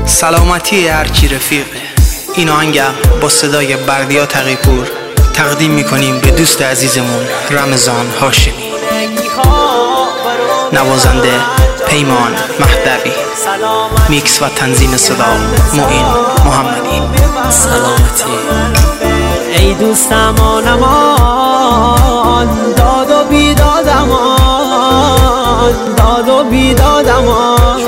سلامتی هرچی رفیقه. این آهنگم با صدای بردیا تقی‌پور تقدیم میکنیم به دوست عزیزمون رمضان هاشمی. نوازنده پیمان مهدوی. میکس و تنظیم صدا معین محمدی. سلامتی ای دوستمان امان، داد و بیدادمان، داد و بیدادمان،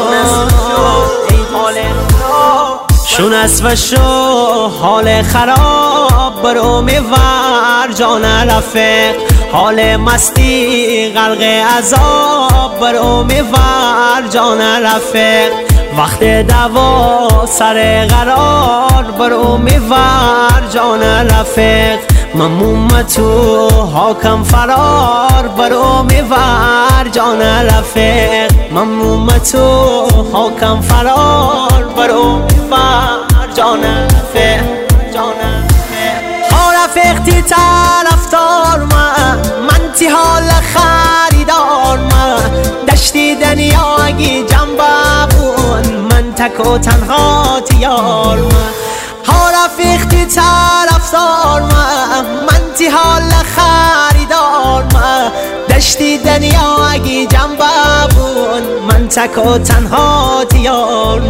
شون است و شو حال خراب برو میور جان رفیق، حال مستی غرق عذاب برو میور جان رفیق، وقت دوا سر قرار برو میور جان رفیق، مموم تو حاکم فرار برو میور جان رفیق، مموم تو حاکم فرار برو میور جان رفیق، جان رفیق. ها رفیق تی طرفدار من تی حال خریدار دشتی دنیا اگی جنبه بون من تک و تنها تیار ها رفیق تی طرفدار من تی حال خریدار دشتی دنیا اگی جنبه بون من تک و تنها تیار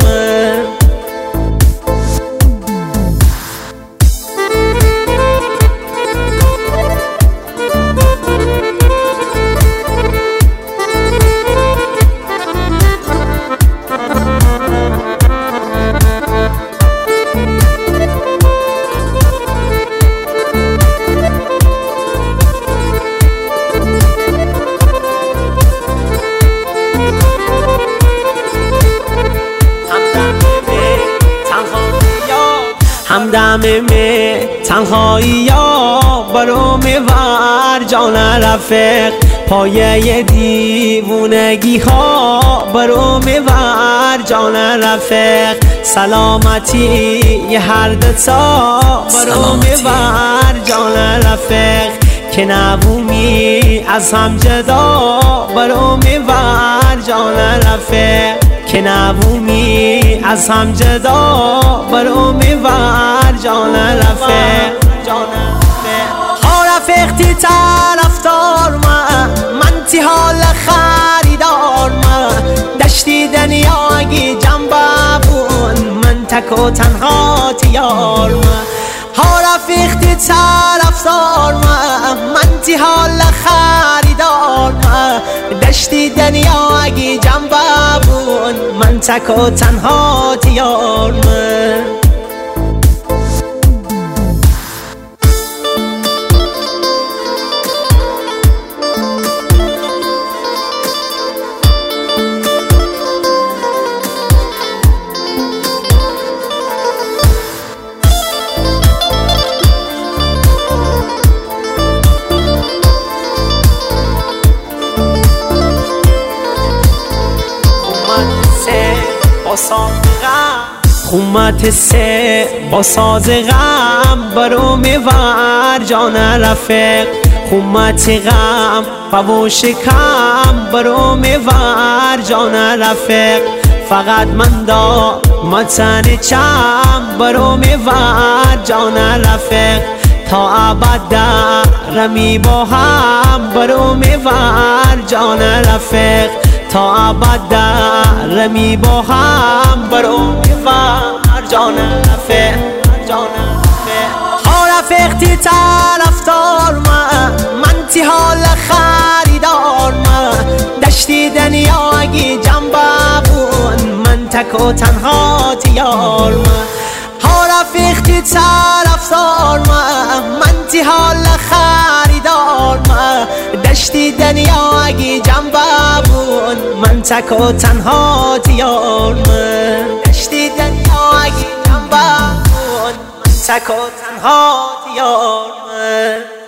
همدم می تنهایی یا برو میور جان رفیق، پایه دیوونگی ها برو میور جان رفیق، سلامتی یه هر دتا برو میور جان رفیق، که نبومی از هم جدا برو میور جان رفیق، که نبومی از هم جدا برو میور جان رفیق، جان رفیق. ها رفیق تی طرفدار من تی حال خریدار دشتی دنیا اگی جنبه بون من تک و تنها تیار ها رفیق تی طرفدار من تی حال خریدار دشتی دنیا اگی جنبه بون من تک و تنها تیار خومت سه با ساز غم برو میور جان رفیق، خومت غم و شکم برو میور جان رفیق، فقط من دا متن چم برو میور جان رفیق، تا ابد رمی با هم برو میور جان رفیق، تا ابد رمی با هم برو میور جان رفیق، جان رفیق. ها رفیق تی طرفدار من تی حال خریدار دشتی دنیا اگی جنبه بون من تک و تنها تیار ها رفیق تی طرفدار من تی حال خریدار دشتی دنیا اگی جنبه بون من تک و تنها تیار دشتی دنیا اگی جنبه بون من تک و تنها تیار